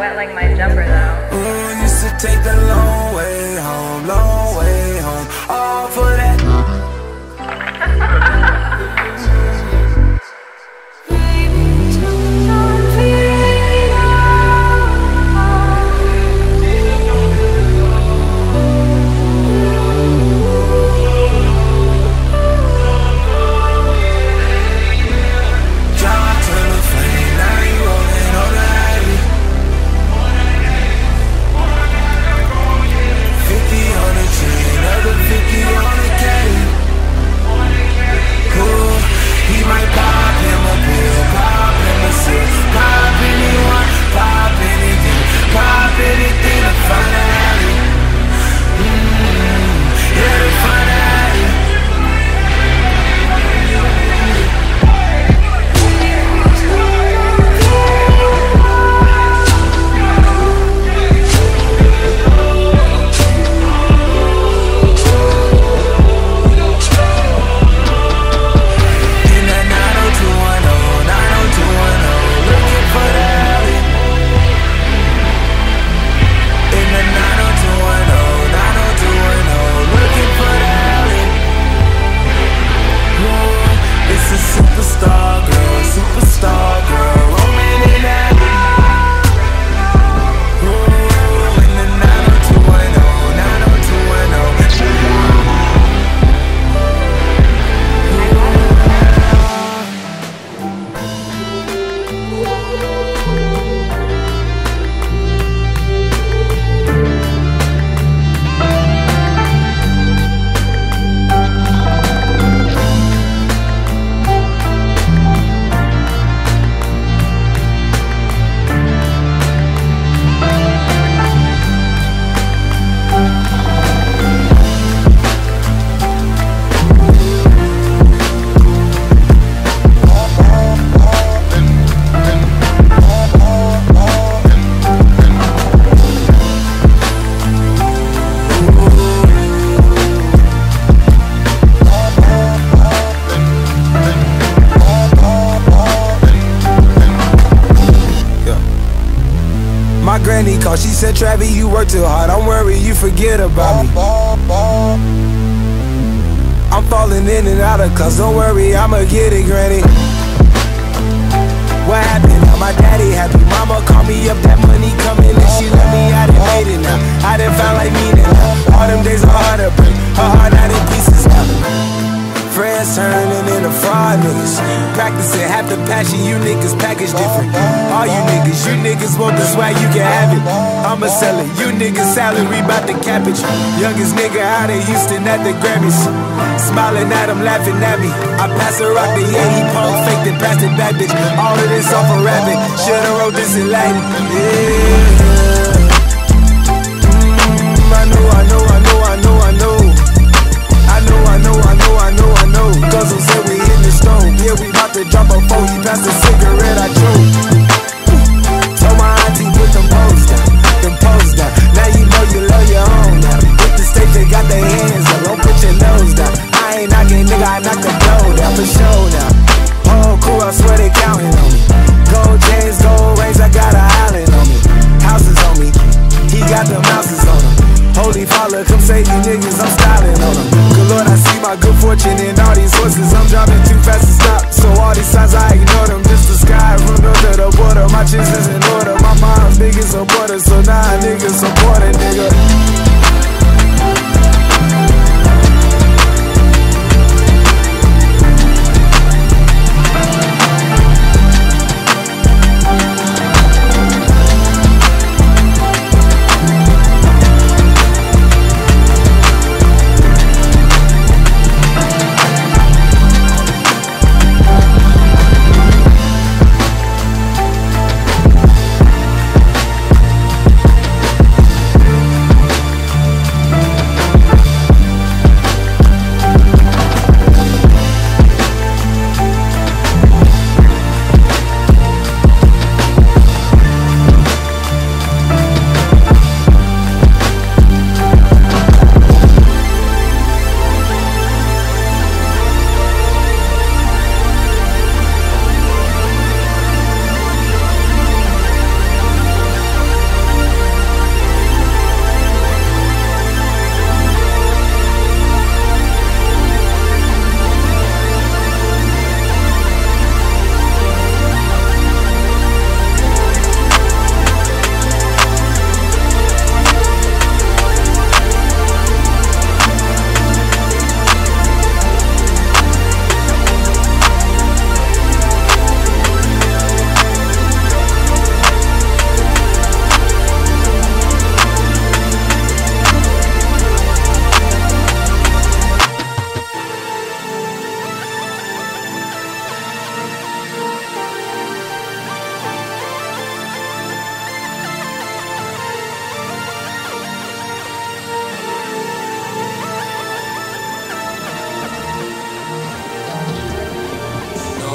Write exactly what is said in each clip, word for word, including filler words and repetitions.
wet like my jumper though. Ooh, used to take the long way home, long way home, all for that. She said, Travis, you work too hard. I'm worried you forget about me. I'm falling in and out of class. Don't worry, I'ma get it, granny. What happened? Now my daddy happy. Mama called me up, that money coming, and she let me. I done made it now. I done found like me now. All them days are hard to break. Her heart out in pieces now. Friends turning into fraud niggas. Practicing half the passion, you niggas package different. All you niggas, you niggas want the swag, you can have it. I'ma sell it, you niggas salary bout the cabbage. Youngest nigga out of Houston at the Grammys. Smiling at him, laughing at me. I pass a rock to yeah, he punk faked and passed it back, bitch. All of this off a rabbit. Shoulda wrote this in Latin. Yeah. Mm, I know, I know, I know, I know, I know. I know, I know, I know, I know, I know. Guzzle said we in the stone. Yeah, we bout to drop a four. He passed the cigarette, I drove. Told my auntie put them poles down, them poles down. Now you know you love your own now. Hit the stage, they got their hands up. Don't put your nose down. I ain't knocking, nigga, I knock the door down for sure now. Oh, cool, I swear they counting on me. Gold chains, gold rings, I got a island on me. Houses on me, he got them houses on him. Holy Father, come save these niggas, I'm styling on them. Good Lord, I see my good fortune in all these horses. I'm driving too fast to stop, so all these signs I ignore them. Just the sky from under the border, my chins is in order. My mom's biggest supporter, so now nah, niggas support a nigga.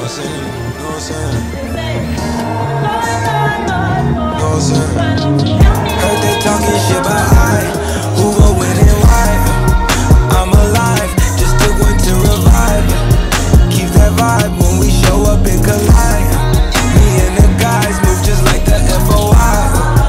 I'm saying? You know what I'm saying? You know what I'm saying? Heard they talking shit, but I, who gon' win and why? I'm alive, just took one to revive. Keep that vibe when we show up and collide. Me and the guys move just like the F O I.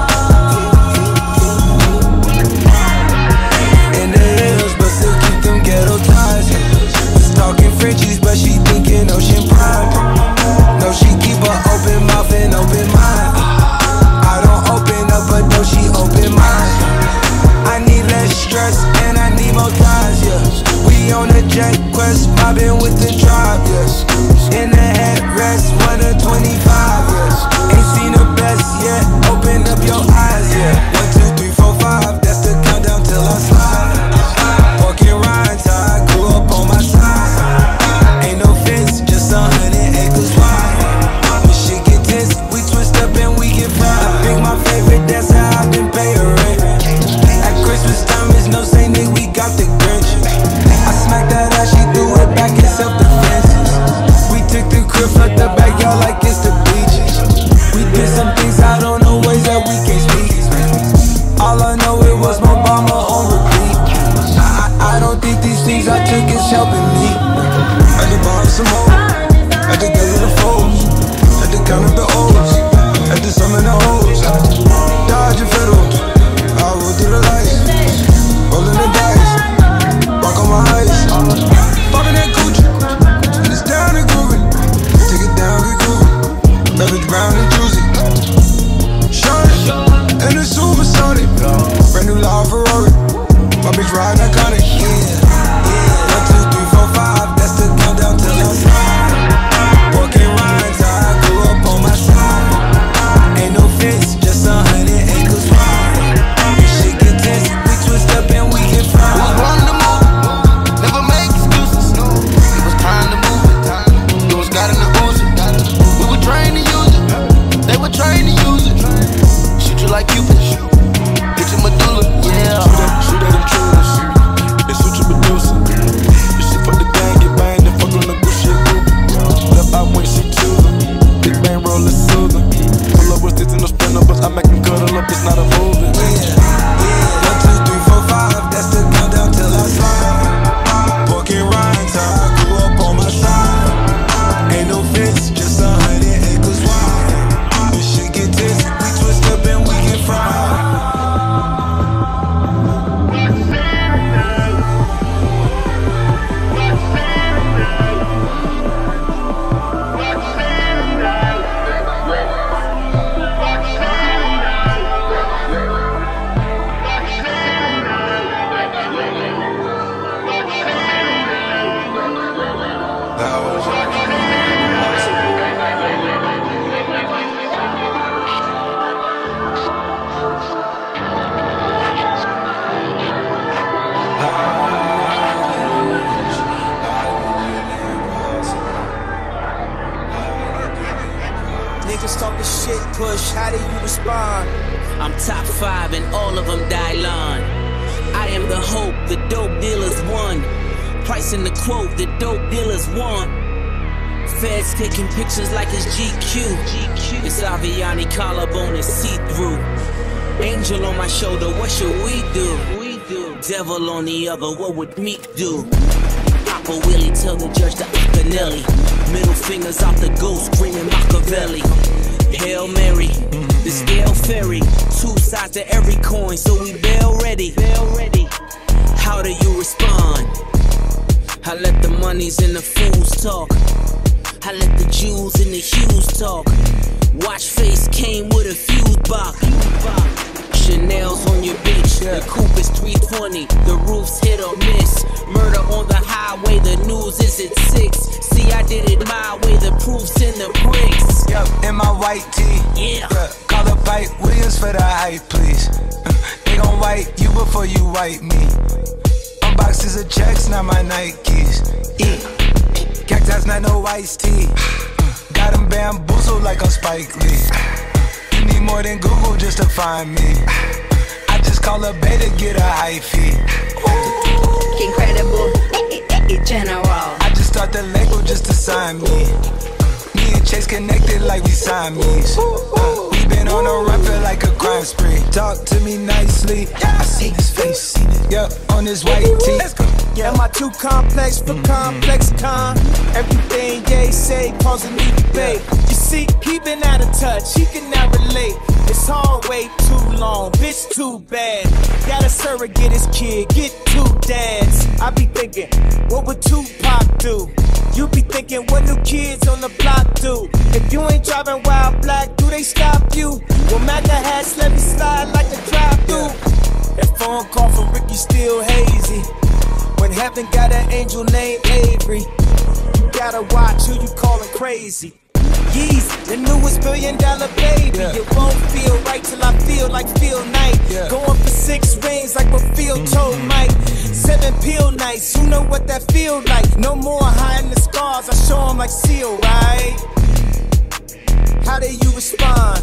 In the hills, but still keep them ghetto ties. Was talking Frenchies, but she thinking Ocean Prime. No, she keep her open mouth and open mind. I don't open up, but no, she open mind. I need less stress and I need more ties, yeah. We on a jet quest, mobbing with the tribe, yes. In the headrest, one of twenty-five, yes. Ain't seen the best yet, open up your eyes, yeah. One, two, three, four, five, that's the countdown till I slide. Walking rides, how I grew up on my side. Ain't no fence, just a hundred acres wide. When shit get tense, we twist up and we get fried. I pick my favorite, that's how I've been paying rent. At Christmas time, it's no Saint Nick, we got the Grinch. I smacked that ass, she threw it back in self-defense. We took the crib, left the backyard like it's the beaches. We did some things out on the ways that we can't speak. All I know it was my Obama on repeat. I, I don't think these things I took is helping me. Had to borrow some more, had to get rid of foes, had to count up the O's, had to summon the hoes. Dodge and fiddles, I roll through the lights, rolling the dice, rock on my ice, popping that Gucci, and it's down and grooving. Take it down, get groovy, beverage brown and juicy. Shawty, and a super Sonic, brand new law Ferrari, my bitch riding iconic. Yeah, yeah. One, two, three, four, five, that's the countdown till I slide. Walking rides, how I grew up on my side. Ain't no fence, just a hundred acres wide. When shit get tense, we twist up and we get fried. It was one to move, never make excuses. It was time to move it. It was got in the Uzi. We were trained to use it. They were trained to use it. Shoot you like Cupid. Hit your medulla. Yeah. Shoot at, shoot at intruders. They shoot your producer. This shit for the gang, get banged and fuck on the good shit group. Left out when she choosing. Big bang roll is soothing. Pull up with sticks in the sprinter, but I make them cuddle up, it's not a movie. Yeah, yeah. One, two, three, four, five, that's the countdown till I slide. Walking rides, how I grew up on my side. Ain't no fence, just a hundred acres wide. When shit get tense, we twist up and we get fried. Niggas talking shit, push, how do you respond? I'm top five and all of them die line. I am the hope, the dope dealers won. Pricing the quote, the dope dealers want. Feds taking pictures like it's G Q. It's Aviani collarbone and see-through. Angel on my shoulder, what should we do? We do. Devil on the other, what would Meek do? Papa Willie tell the judge to Acanelli. Middle fingers off the ghost, screaming Machiavelli. Hail Mary, the scale fairy. Two sides to every coin, so we bail ready. Bail ready. How do you respond? I let the monies and the fools talk. I let the Jews and the Hughes talk. Watch face came with a fuse box. Chanel's on your bitch. The coupe is three twenty. The roof's hit or miss. Murder on the highway. The news is at six. See, I did it my way. The proof's in the bricks. Yep, in my white tee. Yeah. yeah. Call up Pipe Williams for the hype, please. Uh, they gon' wipe you before you wipe me. Unboxes of checks, not my Nikes. E. Cactus, not no iced tea. Uh, got them bamboozled like on Spike Lee. You need more than Google just to find me. I just call a beta, get a high fee. Incredible, general. I just start the label just to sign me. connected like we Siamese. Uh, we been on a run, feel like a crime spree. Talk to me nicely. I seen his face, yeah, on his white tee. Yeah, am I too complex for mm-hmm. complex con? Everything they say causing me debate. You see, he been out of touch, he can not relate. It's hard, wait too long, bitch too bad. Got a surrogate his kid, get two dads. I be thinking, what would Tupac do? You be thinking, what new kids on the block do? If you ain't driving wild black, do they stop you? Well, MAGA hats let me slide like a drive-through. That phone call from Ricky still hazy. When heaven got an angel named Avery, you gotta watch who you callin' crazy. Yeezy, the newest billion dollar baby. Yeah. It won't feel right till I feel like Phil Knight. Yeah. Going for six rings like what Phil mm-hmm. told Mike. Seven pill nights, you know what that feel like. No more hiding the scars, I show them like Seal, right? How do you respond?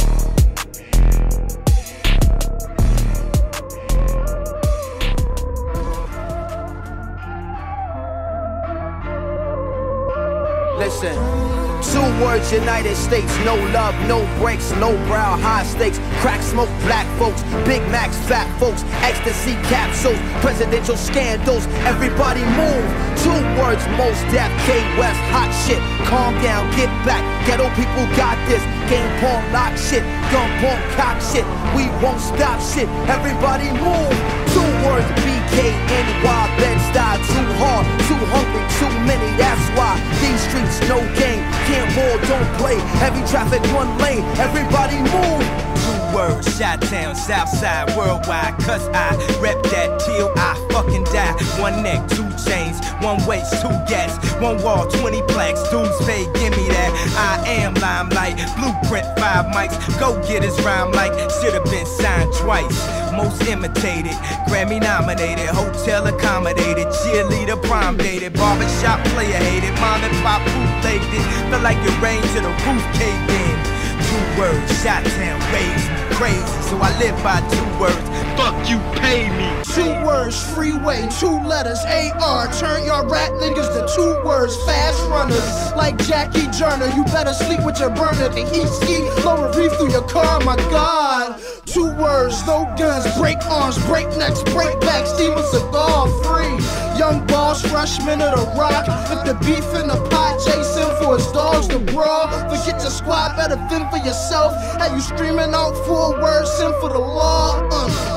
Listen, two words, United States, no love, no breaks, low brow, high stakes, crack smoke, black folks, Big Macs, fat folks, ecstasy capsules, presidential scandals, everybody move. Two words, most deaf, K West, hot shit, calm down, get back, ghetto people got this, game porn, lock shit, gun porn, cock shit, we won't stop shit, everybody move. Two words, B K N Y, Bed-Stuy, too hard, too hungry, too many, that's why these streets no game, can't ball, don't play, heavy traffic, one lane, everybody move. Two words, Chi-Town, Southside, worldwide, cause I rep that till I fucking die. One neck, two chains, one waist, two gas, one wall, twenty plaques, dudes fade, give me that. I am limelight, blueprint, five mics, go get his rhyme like should've been signed twice. Most imitated, Grammy nominated, hotel accommodated, cheerleader prom dated, barbershop player hated, mom and pop bootlegged it, felt like it rained till the roof caved in. Two words, Chi-Town raised me crazy, so I live by two words, fuck you, pay me. Two words, freeway, two letters, A R, turn your rat niggas to two words, fast runners, like Jackie Joyner, you better sleep with your burner, the heat ski, blow a reef through your car, my God. Two words, no guns, break arms, break necks, break backs, steam a cigar, free. Young boss, freshman of the rock. If the beef in the pot, chasing for his dogs to brawl. Forget your squad, better fend for yourself. Had you screaming out four words, send for the law. Uh.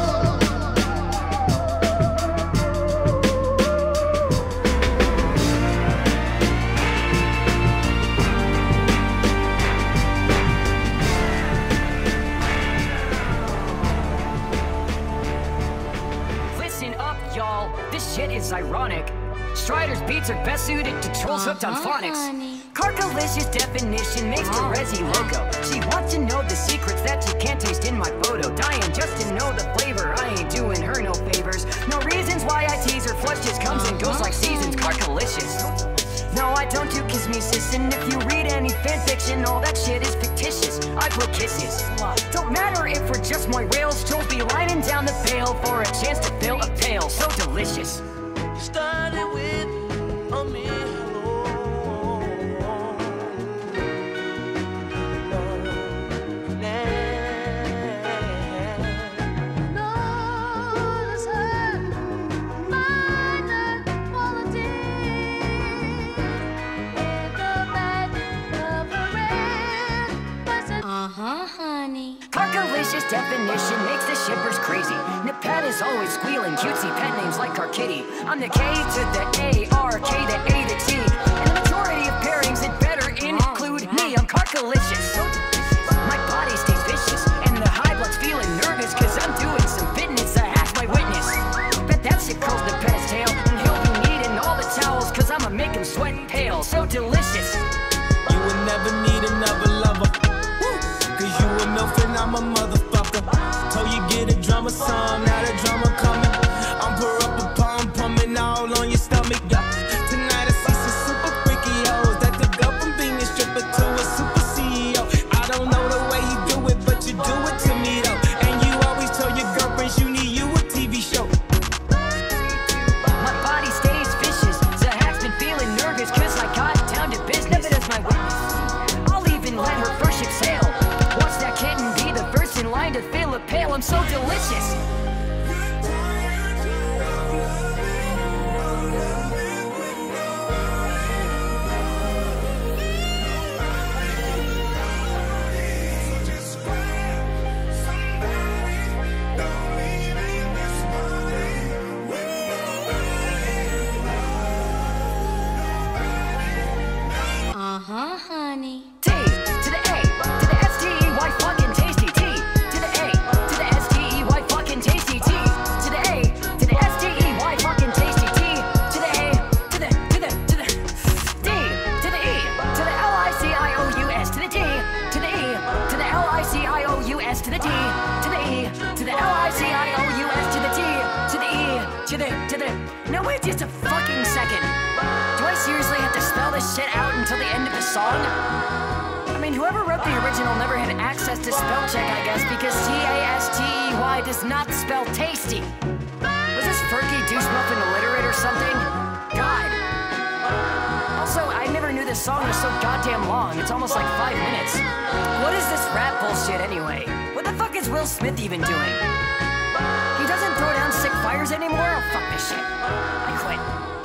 Ironic. Strider's beats are best suited to trolls hooked on phonics. Carcalicious definition makes the Resi logo. She wants to know the secrets that she can't taste in my photo. Dying just to know the flavor. I ain't doing her no favors. No reasons why I tease her. Flush just comes and goes like seasons. Carcalicious. No, I don't do kismesis. And if you read any fanfiction, all that shit is fictitious. I blow kisses. Don't matter if we're just my rails. Trolls be lining down the pail for a chance to fill a pail. So delicious. Started with a me hello. Knows her minor quality with the magic of a red person. Uh-huh, honey. Carcalicious definition makes the shippers crazy. Nipat is always squealing, cutesy pet names like our kitty. I'm the K to the A, R, K to A to T. And the majority of pairings it better include me. I'm carcalicious. My body stays vicious, and the high blood's feeling nervous, cause I'm doing some fitness, I ask my witness. Bet that shit curls the pet's tail, and he'll be needing all the towels, cause I'ma make him sweat pale. So delicious. You will never need another lover, cause you a milf and I'm a motherfucker. Told you get a drummer song, now the drummer coming. I'm pour up a palm, pumping all on your stomach, yeah. Tonight I see some super freaky hoes that could go from being a stripper to a super C E O. I don't know the way you do it, but you do it to me though. And you always tell your girlfriends you need you a T V show. My body stays vicious. Zahak's been feeling nervous, cause I got down to business. Never does my witness. I'll delicious. Uh-huh, honey. T to the A to the S T E Y fucking tasty. T to the A to the S T E Y fucking tasty. T to the A to the S T E Y fucking tasty. T to the A to the to the to the D to the E to the L I C I O U S to the D to the E to the L I C I O U S to the D to the E to the L I C I O U S to the D to the E to the to the. No, wait just a fucking second. Do I seriously have to spell this shit out until the end of the song? I mean, whoever wrote the original never had access to spell check, I guess, because T A S T E Y does not spell tasty. Was this Fergie douche muffin illiterate or something? God. Also, I never knew this song was so goddamn long. It's almost like five minutes. What is this rap bullshit anyway? What the fuck is Will Smith even doing? He doesn't throw down sick fires anymore? Oh, fuck this shit. I quit.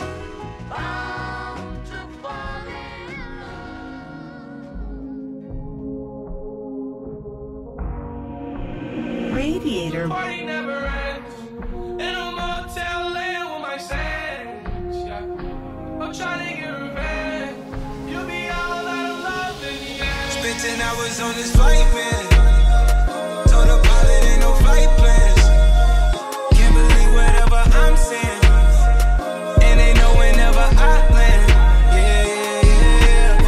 Radiator. Party never ends. In a motel laying with my sands. Yeah. I'm trying to get revenge. You'll be all out of love in the end. Spent ten hours on this flight, man. Told the pilot ain't no flight plans. Can't believe whatever I'm saying. And they know whenever I land. Yeah, yeah, yeah.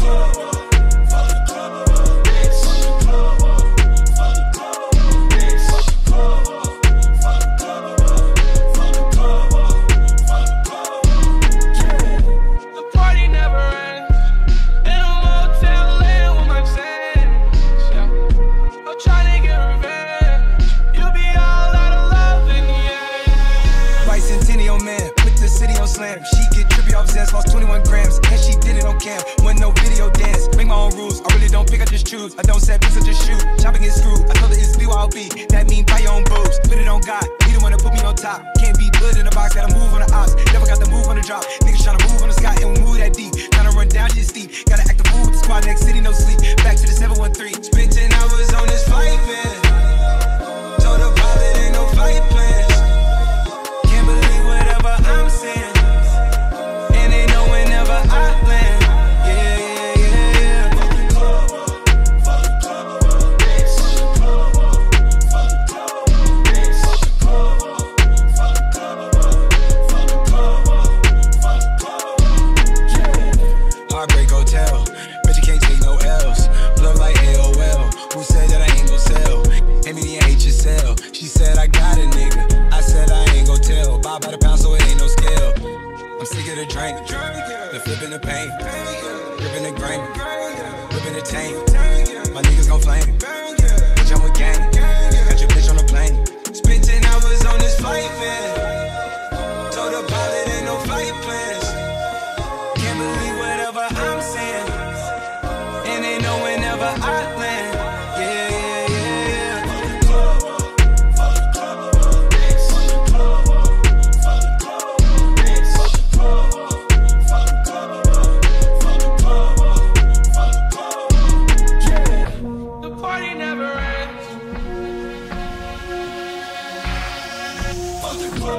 Fuck the club up. Fuck the club up. Fuck the club up. Fuck the club up. Fuck the club up. Fuck the club up. Fuck the club up. Yeah. The party never ends. In a motel laying with my sands. Yeah. I'm trying to get revenge. You'll be all out of love in the end. Bicentennial man, put the city on slam. She get trippy off Zans, lost twenty-one grams, and she did it on cam. When no video dance, make my own rules. I really don't pick, I just choose. I don't set beats, I just shoot. Chopping is screwed. I told her it's B Y O B. That mean buy your own boobs. Put it on God. He the one to put me on top. Can't be good in the box, gotta move on the ops. Never got the move on the drop. Niggas tryna move on the sky and we move that deep. Tryna run down shit steep. Gotta act the fool with the squad, next city, no sleep. Back to the seven one three. Spent ten hours on this flight, man. Told the pilot ain't no flight plans. Can't believe whatever I'm saying. And they know whenever I land. Yeah, yeah, yeah, yeah. Fuck the club up. Fuck the club up. Fuck the club up. Fuck the club up. Fuck the club up. Fuck the club up. Fuck the club up. Fuck the club up. Yeah. Heartbreak Hotel. Bet you can't take no L's. Plug like A O L. Who said that I ain't gon' sell? Amy and H S L. She said I got a nigga. I said I ain't gon' tell. Buy by the pound so it ain't no scale. I'm sick of the drink, the flipping the paint, ripping the grain, ripping the tank. My niggas gon' flame. Bitch, I'm a gang. Got your bitch on the plane. Spent ten hours on this flight, man. Told the pilot ain't no flight plans. Can't believe whatever I'm saying. And they know whenever I land. Yeah, yeah, yeah, yeah. Fuck the club up. Fuck the club up. Fuck the club up. Fuck the club up. Fuck the club up. Fuck the club up. Fuck the club up. Fuck the club up. Yeah. The party never ends. Fuck the club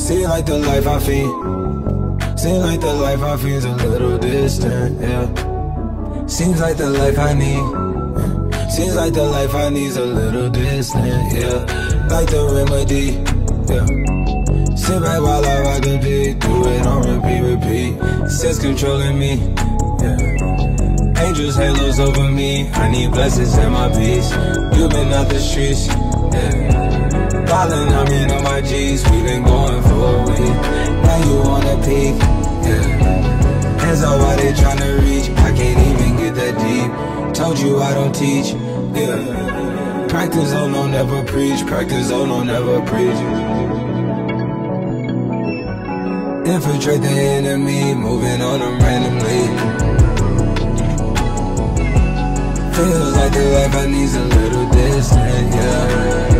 Seem like the life I feed. Seems like the life I feel's a little distant, yeah. Seems like the life I need. Seems like the life I need's a little distant, yeah. Like the remedy, yeah. Sit back while I rock the beat, do it on repeat, repeat. Sense controlling me, yeah. Angels, halos over me, I need blessings and my peace. You been out the streets, yeah. Ballin', I mean on my G's, we been going for a week. Now you wanna peek, yeah. Hands up while they tryna reach, I can't even get that deep. Told you I don't teach, yeah. Practice, oh no, never preach. Practice, oh no, never preach. Infiltrate the enemy, moving on them randomly. Feels like the life I need's a little distant, yeah.